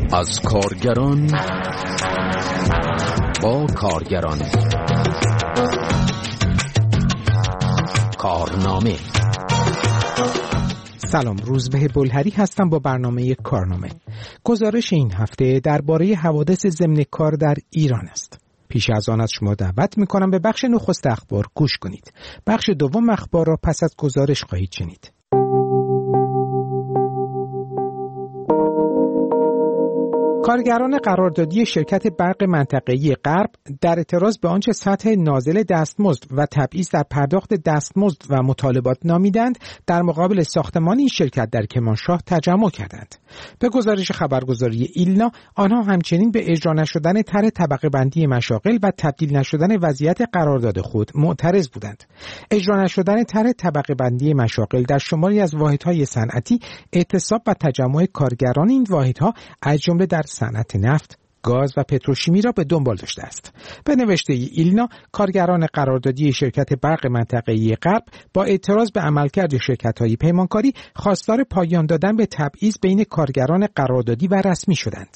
از کارگران با کارگران. کارنامه. سلام، روزبه بلهری هستم با برنامه کارنامه. گزارش این هفته درباره حوادث ضمن کار در ایران است. پیش از آن از شما دعوت می‌کنم به بخش نخست اخبار گوش کنید. بخش دوم اخبار را پس از گزارش خواهید شنید. کارگران قراردادی شرکت برق منطقه‌ای غرب در اعتراض به آنچه سطح نازل دستمزد و تبعیض در پرداخت دستمزد و مطالبات نامیدند، در مقابل ساختمان این شرکت در کرمانشاه تجمع کردند. به گزارش خبرگزاری ایلنا، آنها همچنین به اجرا نشدن طرح طبقه بندی مشاغل و تبدیل نشدن وضعیت قرارداد خود معترض بودند. اجرا نشدن طرح طبقه بندی مشاغل در شماری از واحدهای صنعتی اعتصاب و تجمع کارگران این واحدها از جمله در صنعت نفت، گاز و پتروشیمی را به دنبال داشته است. به نوشته ایلنا، کارگران قراردادی شرکت برق منطقه‌ای غرب با اعتراض به عملکرد شرکت‌های پیمانکاری خواستار پایان دادن به تبعیض بین کارگران قراردادی و رسمی شدند.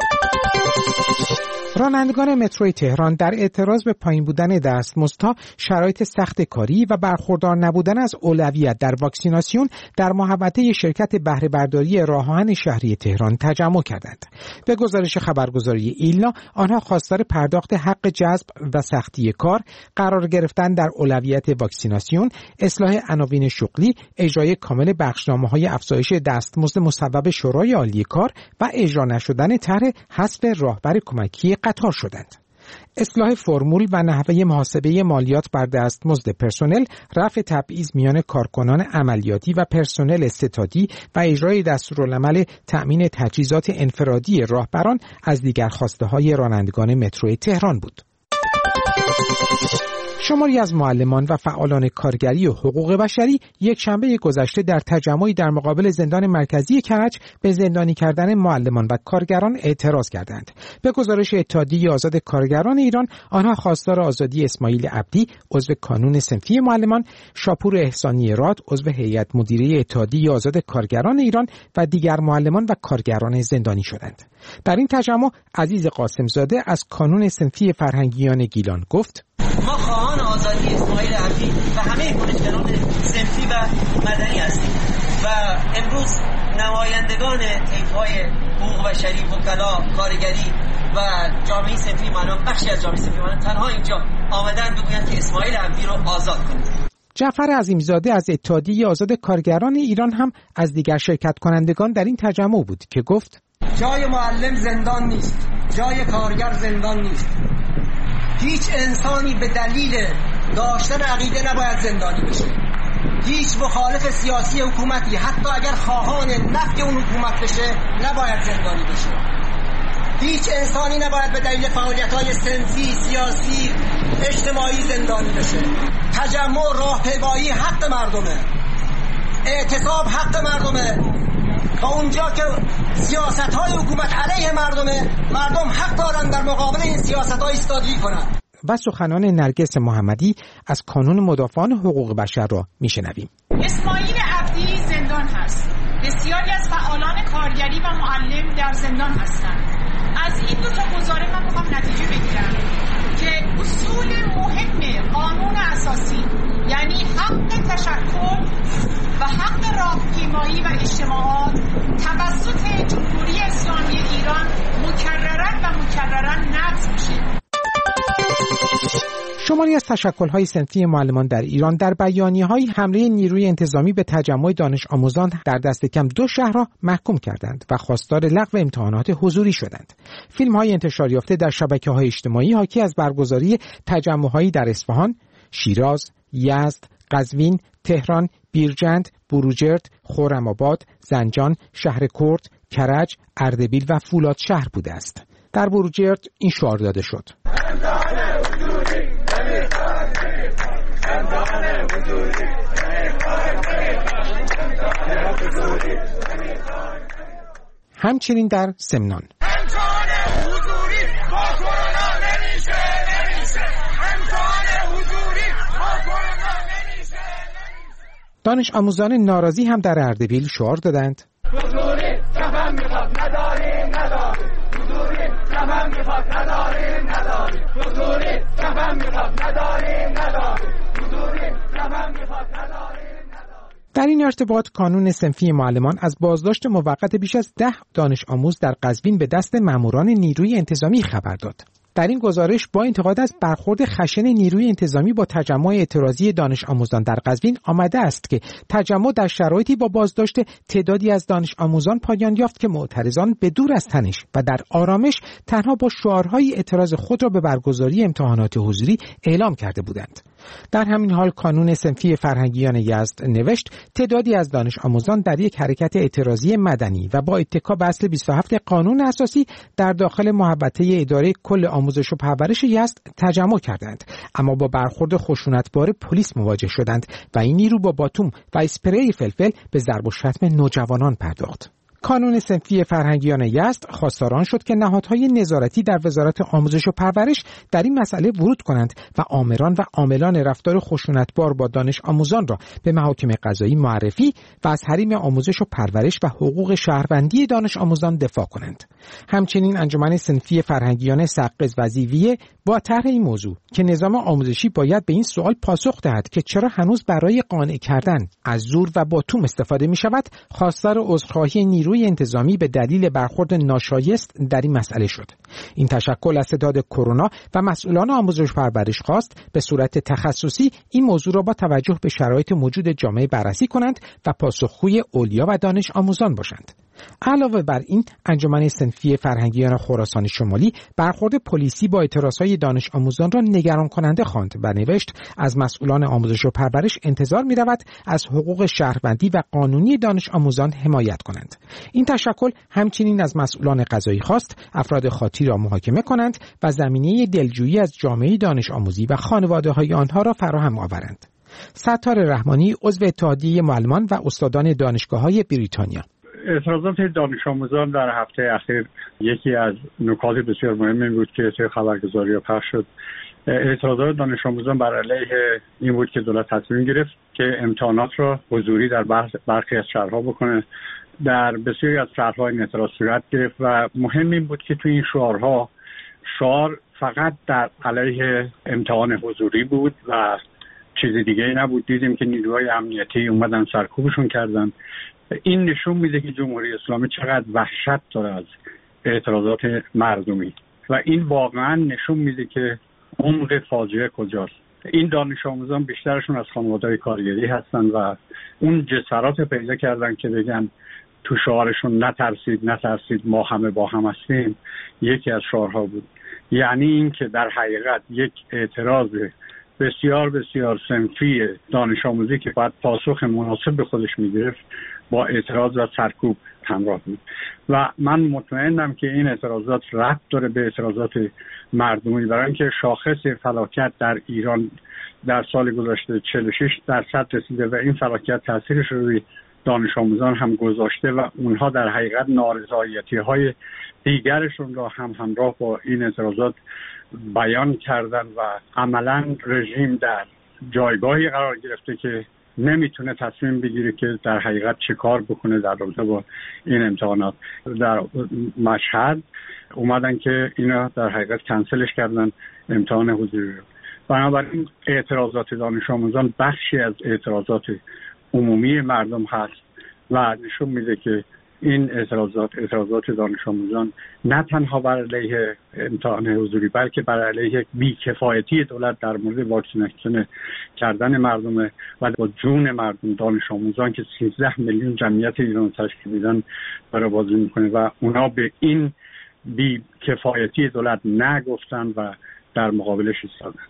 رانندگان متروی تهران در اعتراض به پایین بودن دستمزدها، شرایط سخت کاری و برخوردار نبودن از اولویت در واکسیناسیون در محوطه شرکت بهره برداری راه آهن شهری تهران تجمع کردند. به گزارش خبرگزاری ایلنا، آنها خواستار پرداخت حق جذب و سختی کار، قرار گرفتن در اولویت واکسیناسیون، اصلاح عناوین شغلی، اجرای کامل بخشنامه‌های افزایش دستمزد مصوب شورای عالی کار و اجرا نشدن طرح حذف راهبر کمکی قطار شدند. اصلاح فرمول و نحوه محاسبه مالیات بر دستمزد پرسنل، رفع تبعیض میان کارکنان عملیاتی و پرسنل استعدادی و اجرای دستورالعمل تأمین تجهیزات انفرادی راهبران از دیگر خواسته‌های رانندگان مترو تهران بود. شماری از معلمان و فعالان کارگری و حقوق بشری یک شنبه گذشته در تجمعی در مقابل زندان مرکزی کرج به زندانی کردن معلمان و کارگران اعتراض کردند. به گزارش اتحادیه آزاد کارگران ایران، آنها خواستار آزادی اسماعیل عبدی، عضو کانون صنفی معلمان، شاپور احسانی راد، عضو هیئت مدیره اتحادیه آزاد کارگران ایران و دیگر معلمان و کارگران زندانی شدند. در این تجمع عزیز قاسمزاده از کانون صنفی فرهنگیان گیلان گفت: ما خواهان آزادی اسماعیل عبدی و همه کنشگران صنفی و مدنی هستیم و امروز نمایندگان طیف‌های حقوق بشری، وکلا، کارگری و جامعه صنفی معلوم، بخشی از جامعه صنفی معلوم تنها اینجا آمدن بگویند که اسماعیل عبدی رو آزاد کنید. جعفر عظیمزاده از اتحادیه آزاد کارگران ایران هم از دیگر شرکت کنندگان در این تجمع بود که گفت: جای معلم زندان نیست، جای کارگر زندان نیست. هیچ انسانی به دلیل داشتن عقیده نباید زندانی بشه. هیچ مخالف سیاسی حکومتی، حتی اگر خواهان نفی اون حکومت بشه، نباید زندانی بشه. هیچ انسانی نباید به دلیل فعالیت‌های صنفی، سیاسی، اجتماعی زندانی بشه. تجمع، راهپیمایی حق مردمه. اعتصاب حق مردمه. تا اونجا که سیاست‌های حکومت علیه مردم حق دارن در مقابل این سیاست‌ها ایستادگی کنن. و سخنان نرگس محمدی از کانون مدافعان حقوق بشر را میشنویم. اسماعیل عبدی زندان هست. بسیاری از فعالان کارگری و معلم در زندان هستند. از این دو تا گزاره من میخوام نتیجه بگیرم که اصول مهم قانون اساسی، یعنی حق تشکل و حق راهپیمایی و اجتماعات توسط جمهوری اسلامی ایران مکرراً نقض میشه. شماری از تشکل‌های صنفی معلمان در ایران در بیانیه‌های حمله نیروی انتظامی به تجمع دانش آموزان در دست کم 2 شهر را محکوم کردند و خواستار لغو امتحانات حضوری شدند. فیلم‌های انتشار یافته در شبکه‌های اجتماعی حاکی از برگزاری تجمع‌هایی در اصفهان، شیراز، یزد، قزوین، تهران، بیرجند، بروجرد، خرم‌آباد، زنجان، شهر کرد، کرج، اردبیل و فولادشهر بوده است. در بروجرد این شعار داده شد: همچنین در سمنان دانش آموزان ناراضی هم در اردبیل شعار دادند: حضوری، زمن میخواد نداریم حضوری زمن میخواد نداریم حضوری زمن میخواد نداریم حضوری زمن میخواد نداریم. در این ارتباط کانون صنفی معلمان از بازداشت موقت بیش از 10 دانش آموز در قزوین به دست ماموران نیروی انتظامی خبر داد. در این گزارش با انتقاد از برخورد خشن نیروی انتظامی با تجمع اعتراضی دانش آموزان در قزوین آمده است که تجمع در شرایطی با بازداشت تعدادی از دانش آموزان پایان یافت که معترضان به دور از تنش و در آرامش تنها با شعارهای اعتراض خود را به برگزاری امتحانات حضوری اعلام کرده بودند. در همین حال کانون صنفی فرهنگیان یزد نوشت تعدادی از دانش آموزان در یک حرکت اعتراضی مدنی و با اتکا به اصل 27 قانون اساسی در داخل محوطه اداره کل آموزش و پرورش یزد تجمع کردند، اما با برخورد خشونتبار پلیس مواجه شدند و این نیرو با باتوم و اسپری فلفل به ضرب و شتم نوجوانان پرداخت. کانون صنفی فرهنگیان یزد خواستار شد که نهادهای نظارتی در وزارت آموزش و پرورش در این مسئله ورود کنند و آمران و عاملان رفتار خشونتبار با دانش آموزان را به محاکم قضایی معرفی و از حریم آموزش و پرورش و حقوق شهروندی دانش آموزان دفاع کنند. همچنین انجمن صنفی فرهنگیان سقز وظیفیه با طرح این موضوع که نظام آموزشی باید به این سوال پاسخ دهد که چرا هنوز برای قانع کردن از زور و باتوم استفاده می شود، خواستار عذرخواهی نیروی انتظامی به دلیل برخورد ناشایست در این مسئله شد. این تشکل از ستاد کرونا و مسئولان آموزش و پرورش خواست به صورت تخصصی این موضوع را با توجه به شرایط موجود جامعه بررسی کنند و پاسخگوی اولیا و دانش آموزان باشند. علاوه بر این انجمن صنفی فرهنگیان خراسان شمالی برخورد پلیسی با اعتراضهای دانش آموزان را نگران کننده خواند و نوشت از مسئولان آموزش و پرورش انتظار می رود از حقوق شهروندی و قانونی دانش آموزان حمایت کنند. این تشکل همچنین از مسئولان قضایی خواست افراد خاطی را محاکمه کنند و زمینه دلجویی از جامعه دانش آموزی و خانواده‌های آنها را فراهم آورند. ستار رحمانی عضو اتحادیه معلمان و استادان دانشگاه‌های بریتانیا: اعتراضات دانش آموزان در هفته اخیر یکی از نکات بسیار مهمی بود که توی خبرگزاری پخش شد. اعتراضات دانش آموزان بر علیه این بود که دولت تصمیم گرفت که امتحانات را حضوری در برخی از شهرها بکنه. در بسیاری از شهرها این اعتراض صورت گرفت و مهم این بود که توی این شعار فقط در علیه امتحان حضوری بود و چیز دیگه ای نبود. دیدیم که نیروهای امنیتی اومدن سرکوبشون کردن. این نشون میده که جمهوری اسلامی چقدر وحشت داره از اعتراضات مردمی و این واقعا نشون میده که عمق فاجعه کجاست. این دانش آموزان بیشترشون از خانواده‌های کارگری هستن و اون جسارت پیدا کردن که بگن تو شعارشون نترسید ما همه با هم هستیم یکی از شعارها بود. یعنی این که در حقیقت یک اعتراض بسیار بسیار صنفی دانش آموزی که باید پاسخ مناسب به خودش میگرفت با اعتراض و سرکوب همراه بود و من مطمئنم که این اعتراضات ربط داره به اعتراضات مردمی، برای اینکه شاخص فلاکت در ایران در سال گذشته 46% رسیده و این فلاکت تاثیرش روی دانش آموزان هم گذاشته و اونها در حقیقت نارضایتی‌های دیگرشون را هم همراه با این اعتراضات بیان کردن و عملاً رژیم در جایگاهی قرار گرفته که نمیتونه تصمیم بگیره که در حقیقت چه کار بکنه در رابطه با این امتحانات. در مشهد اومدن که اینا در حقیقت کنسلش کردن امتحان حضوری رو. بنابراین اعتراضات دانش آموزان بخشی از اعتراضات عمومی مردم هست و نشون میده که این اعتراضات دانش آموزان نه تنها بر علیه امتحان حضوری بلکه بر علیه بی‌کفایتی دولت در مورد واکسیناسیون کردن مردم و با جون مردم دانش آموزان که 13 میلیون جمعیت ایران تشکیل میدن برای بازی میکنه و اونا به این بی‌کفایتی دولت نگفتن و در مقابلش ایستادن.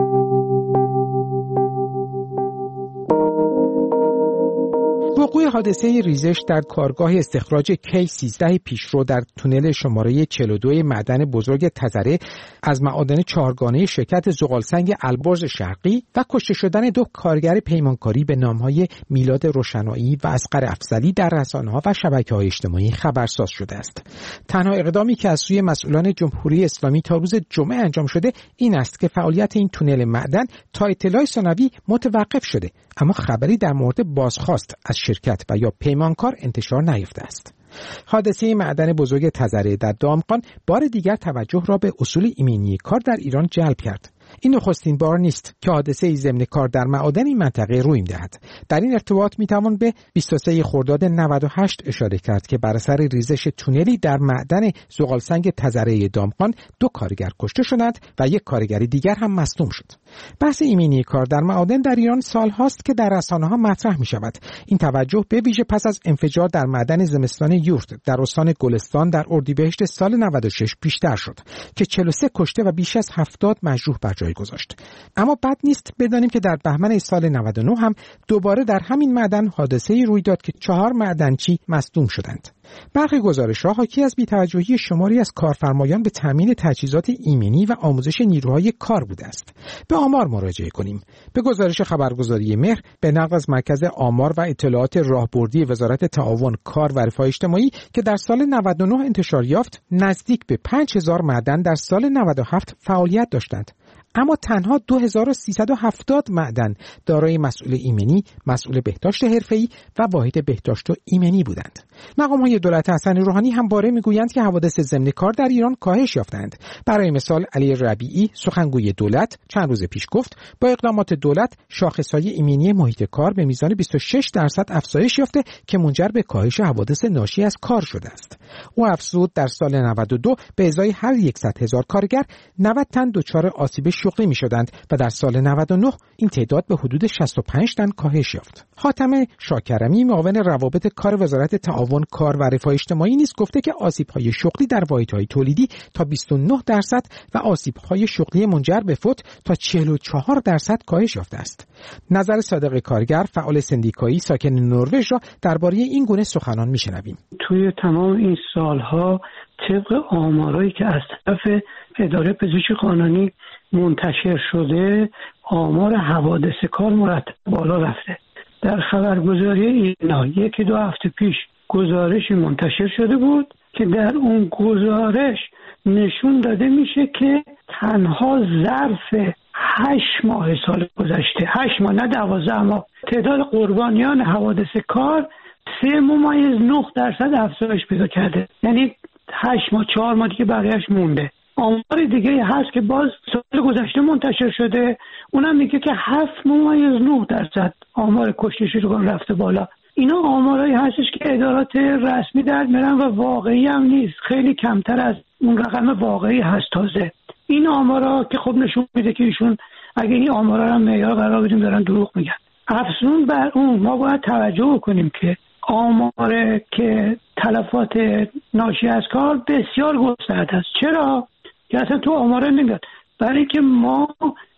وقوع حادثه ریزش در کارگاه استخراج کی-13 پیشرو در تونل شماره 42 معدن بزرگ تزره از معادن چهارگانه شرکت زغالسنگ البرز شرقی و کشته شدن 2 کارگر پیمانکاری به نامهای میلاد روشنایی و اصغر افضلی در رسانه‌ها و شبکه‌های اجتماعی خبرساز شده است. تنها اقدامی که از سوی مسئولان جمهوری اسلامی تا روز جمعه انجام شده این است که فعالیت این تونل معدن تا اطلاع ثانوی متوقف شده، اما خبری در مورد بازخواست از شرکت شرکت و یا پیمانکار انتشار نیافته است. حادثه معدن بزرگ تذره در دامغان بار دیگر توجه را به اصول ایمنی کار در ایران جلب کرد. این نخستین بار نیست که حادثه ضمن کار در معادن این منطقه روی می‌دهد. در این ارتباط می‌توان به 23 خرداد 98 اشاره کرد که بر اثر ریزش تونلی در معدن زغالسنگ تذره دامغان 2 کارگر کشته شدند و 1 کارگر دیگر هم مصدوم شد. بحث ایمنی کار در معادن در ایران سال‌هاست که در رسانه‌ها مطرح می‌شود. این توجه به ویژه پس از انفجار در معدن زمستان یورت در استان گلستان در اردیبهشت سال 96 بیشتر شد که 43 کشته و بیش از 70 مجروح بر جای گذاشت. اما بد نیست بدانیم که در بهمن سال 99 هم دوباره در همین معدن حادثه‌ای روی داد که 4 معدنچی مصدوم شدند. برخی گزارش‌ها حاکی از بی‌توجهی شماری از کارفرمایان به تامین تجهیزات ایمنی و آموزش نیروهای کار بوده است. به آمار مراجعه کنیم. به گزارش خبرگزاری مهر به نقل از مرکز آمار و اطلاعات راهبردی وزارت تعاون کار و رفاه اجتماعی که در سال 99 انتشار یافت، نزدیک به 5000 معدن در سال 97 فعالیت داشتند. اما تنها 2370 معدن دارای مسئول ایمنی، مسئول بهداشت حرفه‌ای و واحد بهداشت و ایمنی بودند. مقام‌های دولت حسن روحانی هم باره می‌گویند که حوادث ضمن کار در ایران کاهش یافتند. برای مثال علی ربیعی سخنگوی دولت چند روز پیش گفت با اقدامات دولت شاخص‌های ایمنی محیط کار به میزان 26% افزایش یافته که منجر به کاهش حوادث ناشی از کار شده است. او افزود در سال 92 به ازای هر 100,000 کارگر 90 تن دچار آسیب شغلی می‌شدند و در سال 99 این تعداد به حدود 65 تن کاهش یافت. حاتم شاکرمی معاون روابط کار وزارت تعاون کار و رفاه اجتماعی نیز گفته که آسیب‌های شغلی در واحدهای تولیدی تا 29% و آسیب‌های شغلی منجر به فوت تا 44% کاهش یافته است. نظر صادق کارگر فعال سندیکایی ساکن نروژ را درباره این گونه سخنان می‌شنویم. توی تمام این سالها طبق آمارایی که از طرف اداره پزشکی قانونی منتشر شده آمار حوادث کار مرتب بالا رفته. در خبرگزاری اینا 1-2 هفته پیش گزارشی منتشر شده بود که در اون گزارش نشون داده میشه که تنها ظرف 8 ماه سال گذشته 8 ماه نه 12 ماه تعداد قربانیان حوادث کار 3.9% افزایش پیدا کرده. یعنی 8 ماه 4 ماه دیگه بقیه‌اش مونده. آمار دیگه هست که باز سال گذشته منتشر شده اونم میگه که 7.9% آمار کشته شدگان رفته بالا. اینا آمارایی هستش که ادارات رسمی در میرن و واقعی هم نیست، خیلی کمتر از اون رقم واقعی هست. تازه این آمارا که خب نشون میده که ایشون اگه این آمارا رو معیار قرار بدیم دارن دروغ میگن. افزون بر اون ما باید توجه کنیم که آمار که تلفات ناشی از کار بسیار گسترده است. چرا؟ که اصلا تو آمار نمیاد. برای که ما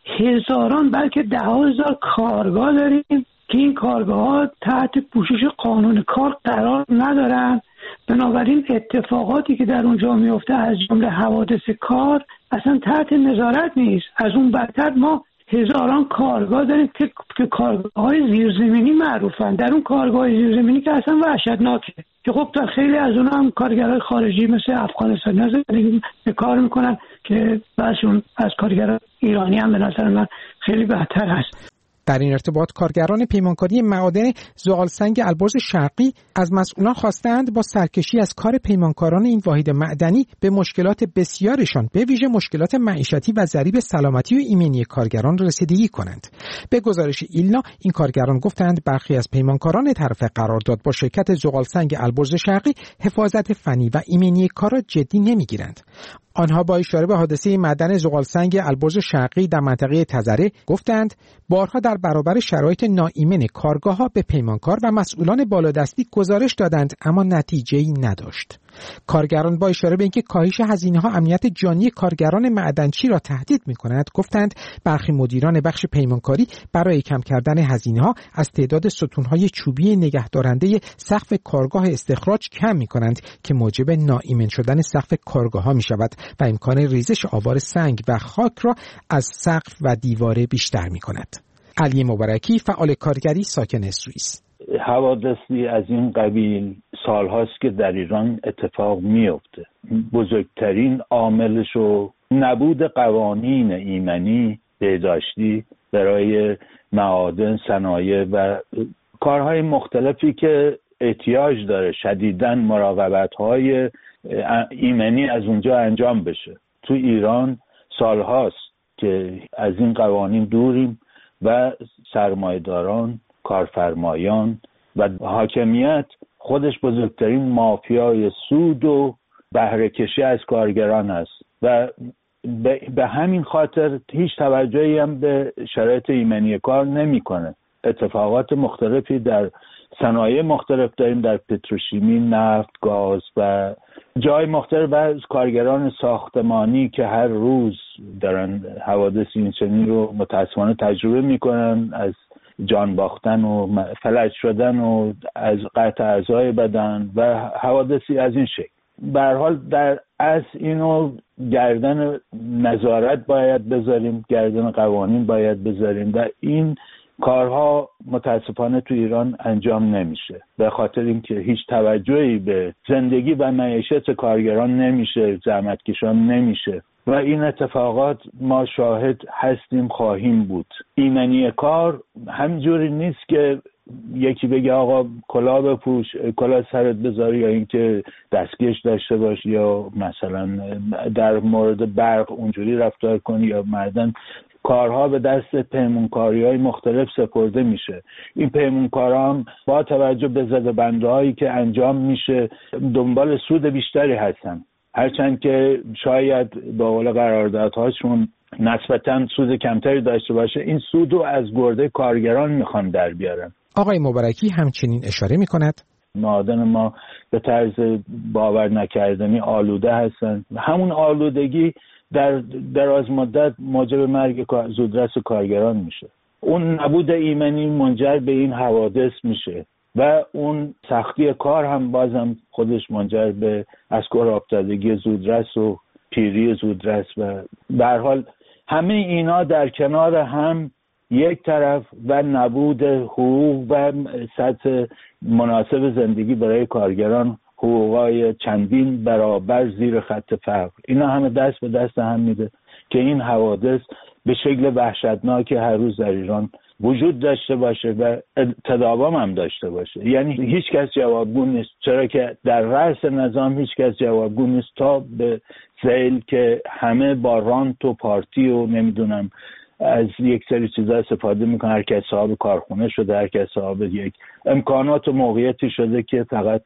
هزاران بلکه 10,000 کارگاه داریم که این کارگاه‌ها تحت پوشش قانون کار قرار ندارن. بنابراین اتفاقاتی که در اونجا میفته از جمله حوادث کار اصلا تحت نظارت نیست. از اون بدتر ما هزاران کارگاه داریم که کارگاه‌های زیرزمینی معروفن. در اون کارگاه زیرزمینی که اصلا وحشتناکه که خب تا خیلی از اونها هم کارگرای خارجی مثل افغانستان به کار میکنن که بعضیشون از کارگرای ایرانی هم به نظر من خیلی بهتر هست. در این ارتباط کارگران پیمانکاری معادن زغالسنگ البرز شرقی از مسئولان خواستند با سرکشی از کار پیمانکاران این واحد معدنی به مشکلات بسیارشان به ویژه مشکلات معیشتی و ضریب سلامتی و ایمنی کارگران رسیدگی کنند. به گزارش ایلنا این کارگران گفتند برخی از پیمانکاران طرف قرارداد با شرکت زغالسنگ البرز شرقی حفاظت فنی و ایمنی کار را جدی نمیگیرند. آنها با اشاره به حادثه معدن زغالسنگ البرز شرقی در منطقه تذره گفتند بارها در برابر شرایط ناایمن کارگاه‌ها به پیمانکار و مسئولان بالادستی گزارش دادند اما نتیجه‌ای نداشت. کارگران با اشاره به اینکه کاهش هزینه‌ها امنیت جانی کارگران معدنچی را تهدید می‌کند گفتند برخی مدیران بخش پیمانکاری برای کم کردن هزینه‌ها از تعداد ستون‌های چوبی نگهدارنده سقف کارگاه استخراج کم می‌کنند که موجب ناایمن شدن سقف کارگاه‌ها می‌شود و امکان ریزش آوار سنگ و خاک را از سقف و دیواره بیشتر می‌کند. علی مبارکی فعال کارگری ساکن سوئیس: حوادثی از این قبیل سالهاست که در ایران اتفاق میفته. بزرگترین عاملش و نبود قوانین ایمنی بهداشتی برای معادن، صنایع و کارهای مختلفی که احتیاج داره شدیداً مراقبت‌های ایمنی از اونجا انجام بشه. تو ایران سالهاست که از این قوانین دوریم و سرمایه‌داران، کارفرمایان و حاکمیت خودش بزرگترین مافیای سود و بهره کشی از کارگران است و به همین خاطر هیچ توجهی هم به شرایط ایمنی کار نمی‌کنه. اتفاقات مختلفی در صنایع مختلف داریم، در پتروشیمی، نفت، گاز و جای مختلف، و از کارگران ساختمانی که هر روز دارن حوادث این چنین رو متاسفانه تجربه میکنن، از جان باختن و فلج شدن و از قطع اعضای بدن و حوادثی از این شکل. به هر حال در اصل اینو گردن نظارت باید بذاریم، گردن قوانین باید بذاریم و این کارها متاسفانه تو ایران انجام نمیشه به خاطر اینکه هیچ توجهی به زندگی و معیشت کارگران نمیشه، زحمتکشان نمیشه و این اتفاقات ما شاهد هستیم، خواهیم بود. ایمنی کار همجوری نیست که یکی بگه آقا کلاه بپوش، کلاه سرت بذار، یا اینکه دستکش داشته باش، یا مثلا در مورد برق اونجوری رفتار کنی، یا معدن. کارها به دست پیمانکاری‌های مختلف سپرده میشه. این پیمانکارا هم با توجه به زده‌بندی‌هایی که انجام میشه دنبال سود بیشتری هستن، هرچند که شاید با قول قراردادهاشون نسبتاً سود کمتری داشته باشه، این سود رو از گرده کارگران میخوان در بیارن. آقای مبارکی همچنین اشاره میکند معادن ما به طرز باور نکردنی آلوده هستن. همون آلودگی در دراز مدت موجب مرگ زودرس کارگران میشه. اون نبود ایمنی منجر به این حوادث میشه و اون سختی کار هم بازم خودش منجر به از کار افتادگی زودرس و پیری زودرس و به هر حال همه اینا در کنار هم یک طرف و نبود حقوق و سطح مناسب زندگی برای کارگران، حقوقای چندین برابر زیر خط فقر، اینا همه دست به دست هم میده که این حوادث به شکل وحشتناک هر روز در ایران وجود داشته باشه و تداوم هم داشته باشه. یعنی هیچ کس جوابگو نیست، چرا که در رأس نظام هیچ کس جوابگو نیست تا به ذیل که همه با رانت و پارتی و نمیدونم از یک سری چیزا استفاده میکنه. هر کس صاحب کارخونه شده، هر کس صاحب یک امکانات و موقعیتی شده که فقط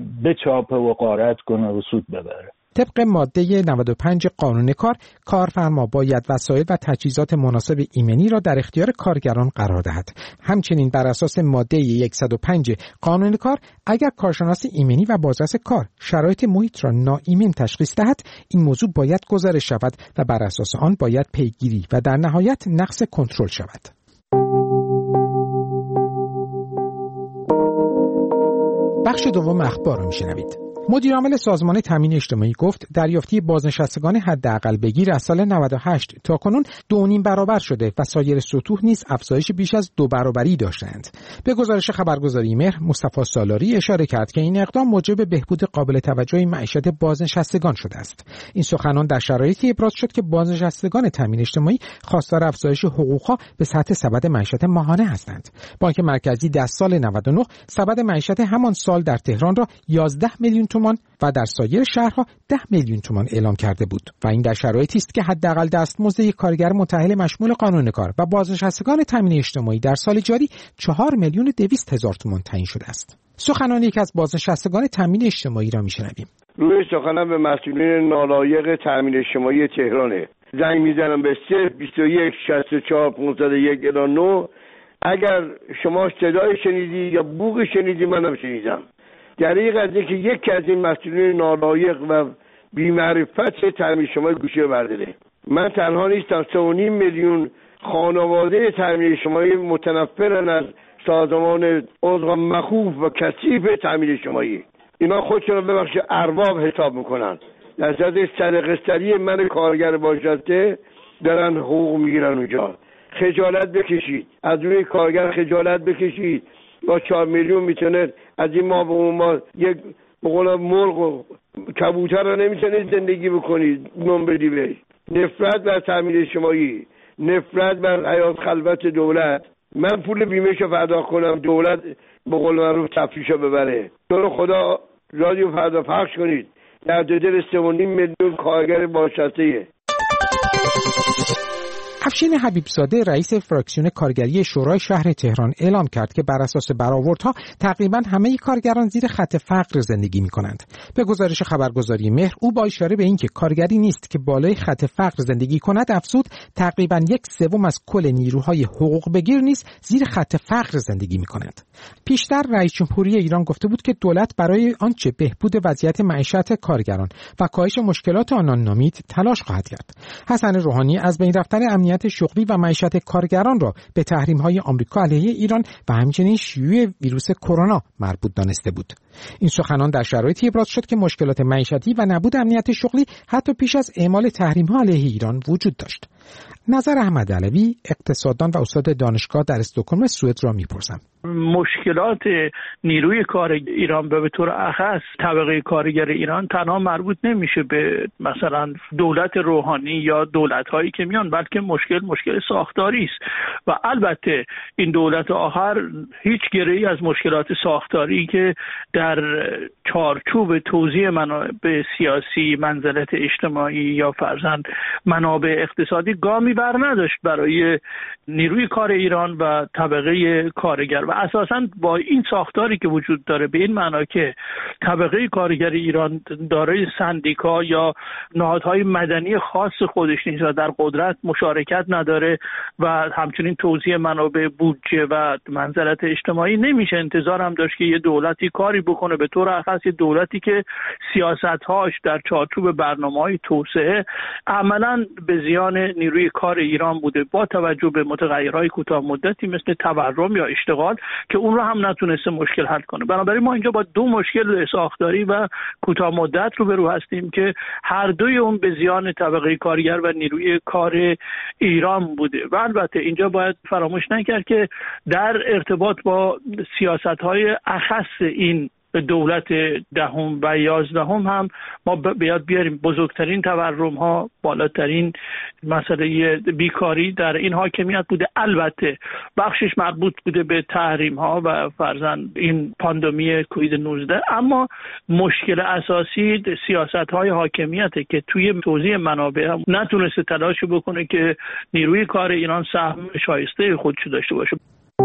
بچاپه و غارت کنه و سود ببره. طبق ماده 95 قانون کار، کارفرما باید وسایل و تجهیزات مناسب ایمنی را در اختیار کارگران قرار دهد. همچنین بر اساس ماده 105 قانون کار، اگر کارشناس ایمنی و بازرس کار شرایط محیط را ناایمن تشخیص دهد، این موضوع باید گزارش شود و بر اساس آن باید پیگیری و در نهایت نقض کنترل شود. بخش دوم اخبار را میشنوید. مدیرعامل سازمان تامین اجتماعی گفت دریافتی بازنشستگان حداقل بگیر از سال 98 تا کنون 2.5 برابر شده و سایر سطوح نیز افزایش بیش از 2 برابری داشتند. به گزارش خبرگزاری مهر، مصطفی سالاری اشاره کرد که این اقدام موجب بهبود قابل توجهی معیشت بازنشستگان شده است. این سخنان در شرایطی ابراز شد که بازنشستگان تامین اجتماعی خواستار افزایش حقوقها به سطح سبد معیشت ماهانه هستند. بانک مرکزی در سال 99 سبد معیشت همان سال در تهران را 11 میلیون تومان و در سایر شهرها 10 میلیون تومان اعلام کرده بود و این در شرایطی است که حداقل دستمزد یک کارگر متأهل مشمول قانون کار و بازنشستگان تامین اجتماعی در سال جاری 4,200,000 تومان تعیین شده است. سخنان یک از بازنشستگان تامین اجتماعی را میشنویم. روی سخنم به مسئولین نالایق تامین اجتماعی تهرانه. زنگ میزنم به 021 64 501 9. اگر شما صدای شنیدی یا بوق شنیدی منم شنیدم. دریغ از اینکه یکی از این مسئولین نالایق و بی‌معرفت تامین اجتماعی گوشه برداره. من تنها نیستم، 3.5 میلیون خانواده تامین اجتماعی متنفرن از سازمان عضو مخوف و کثیف تامین اجتماعی. اینا خودشون رو ببخشید ارباب حساب میکنن. در صورت سرقستری من کارگر باشنده دارن حقوق میگیرن اونجا. خجالت بکشید، از روی کارگر خجالت بکشید. با 4 میلیون میتونه از این ما به اون ما یک بقول مرغ و کبوتر رو نمیتونه زندگی بکنید، نون بدی بهش. نفرت بر تامین اجتماعی، نفرت بر حیات خلوت دولت من پول بیمهشو فردا کنم، دولت به قول معروف تفریشو ببره. تو خدا رادیو فردا پخش کنید. در دل 3.5 میلیون کارگر بازنشسته. افشین حبیبزاده رئیس فراکسیون کارگری شورای شهر تهران اعلام کرد که بر اساس برآوردها تقریباً همه کارگران زیر خط فقر زندگی می‌کنند. به گزارش خبرگزاری مهر، او با اشاره به اینکه کارگری نیست که بالای خط فقر زندگی کند افزود تقریباً 1/3 از کل نیروهای حقوق بگیر نیز زیر خط فقر زندگی می‌کنند. پیشتر رئیس جمهوری ایران گفته بود که دولت برای آنچه بهبود وضعیت معیشت کارگران و کاهش مشکلات آنان نامید تلاش خواهد کرد. حسن روحانی از بین رفتن امنیت شغلی و معیشت کارگران را به تحریم‌های آمریکا علیه ایران و همچنین شیوع ویروس کرونا مربوط دانسته بود. این سخنان در شرایطی ابراز شد که مشکلات معیشتی و نبود امنیت شغلی حتی پیش از اعمال تحریم‌ها علیه ایران وجود داشت. نظر احمد علوی، اقتصاددان و استاد دانشگاه در استکهلم سوئد را می‌پرسم. مشکلات نیروی کار ایران به طور اخص طبقه کارگر ایران تنها مربوط نمیشه به مثلا دولت روحانی یا دولت‌هایی که میان، بلکه مشکل ساختاری است و البته این دولت آخر هیچ گره‌ای از مشکلات ساختاری که در چارچوب توزیع منابع سیاسی، منزلت اجتماعی یا فرضاً منابع اقتصادی گامی بر نداشت برای نیروی کار ایران و طبقه کارگر و اساساً با این ساختاری که وجود داره به این معنا که طبقه کارگر ایران دارای سندیکا یا نهادهای مدنی خاص خودش نیست و در قدرت مشارکت نداره و همچنین توزیع منابع بودجه و منزلت اجتماعی، نمیشه انتظار هم داشت که یه دولتی کاری بکنه به طور خاص، یه دولتی که سیاست‌هاش در چارچوب برنامه‌های توسعه عملاً به زیان نیروی کار ایران بوده با توجه به متغیرهای کوتاه مدتی مثل تورم یا اشتغال که اون رو هم نتونسته مشکل حل کنه. بنابراین ما اینجا با دو مشکل ساختاری و کوتاه مدت روبرو هستیم که هر دوی اون به زیان طبقه کارگر و نیروی کار ایران بوده و البته اینجا باید فراموش نکرد که در ارتباط با سیاست‌های اخص این دولت 10 و 11 هم ما بیاریم بزرگترین تورم ها، بالاترین مسئله بیکاری در این حاکمیت بوده. البته بخشش مربوط بوده به تحریم ها و فرضاً این پاندمی کووید 19، اما مشکل اساسی سیاست های حاکمیته که توی توزیع منابع هم نتونسته تلاش بکنه که نیروی کار ایران سهم شایسته خودش داشته باشه.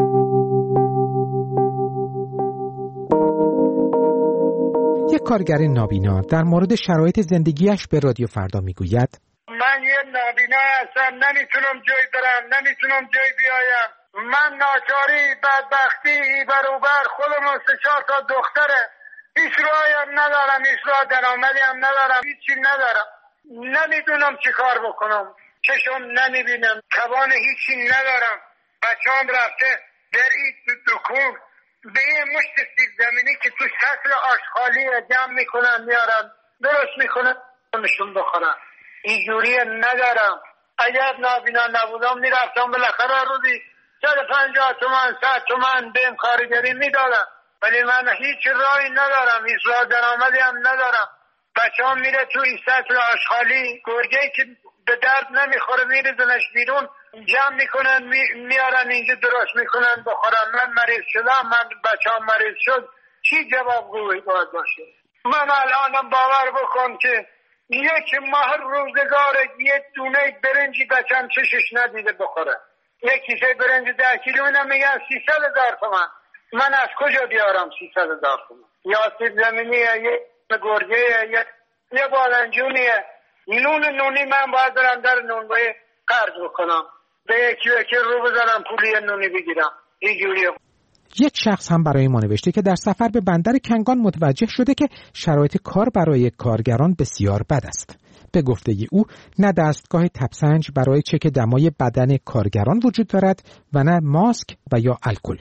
یک کارگر نابینا در مورد شرایط زندگیش به رادیو فردا میگوید: من یه نابینا هستم، نمیتونم جای برم، نمیتونم جای بیایم. من ناچاری، بدبختی، بروبر خودمون 3-4 تا دختره، هیچ راهی هم ندارم، هیچ راه درآمدی هم ندارم، هیچی ندارم. نمیدونم چی کار بکنم، چشم نمیبینم، توان هیچی ندارم. بچه‌ام رفته در این دکون به یه مشت سیب زمینی که تو سطل آشغالی جمع میکنن میارن درست میکنن نشون بخورن. اینجوری ندارم. اگر نابینا نبودم میرفتم بالاخره روزی 150 تومن 100 تومن بهم کارگری میدادم، ولی من هیچ راهی ندارم، هیچ راه درآمدی هم ندارم. بچه‌ام میره تو این سطل آشغالی، گرگه‌ای که به درد نمیخوره میریزنش بیرون، جمع میکنن میارن اینجا درست میکنن بخورن. من مریض شدم، من بچه‌ام مریض شد، چی جوابگویی باید باشه؟ من الانم باور بکن که یک ماه روزگار یه دونه برنجی بچه‌م چشش ندیده بخوره. یک کیسه برنج 10 کیلو اینم میگن 300,000 تومان. من از کجا بیارم 300,000 تومان؟ یا سیب زمینیه، یه گرگه، یه بادنجونیه، نونی من باید برم در نونوایی قرض بکنم، به یکی رو بزنم پولی نونی بگیرم. اینجوریه. یک شخص هم برای ما نوشته که در سفر به بندر کنگان متوجه شده که شرایط کار برای کارگران بسیار بد است. به گفته او نه دستگاه تبسنج برای چک دمای بدن کارگران وجود دارد و نه ماسک و یا الکل.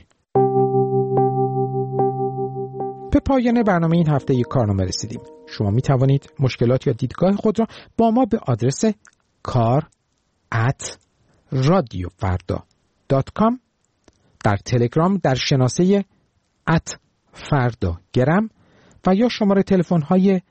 به پایان برنامه این هفته یک کارنامه رسیدیم. شما می توانید مشکلات یا دیدگاه خود را با ما به آدرس kar@radiofarda.com در تلگرام در شناسه @fardagram و یا شماره تلفن های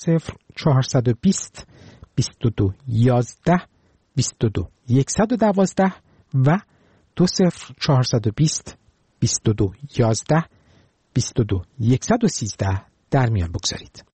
20420 22 11 22 112 و 20 22 11 22 113 در میان بگذارید.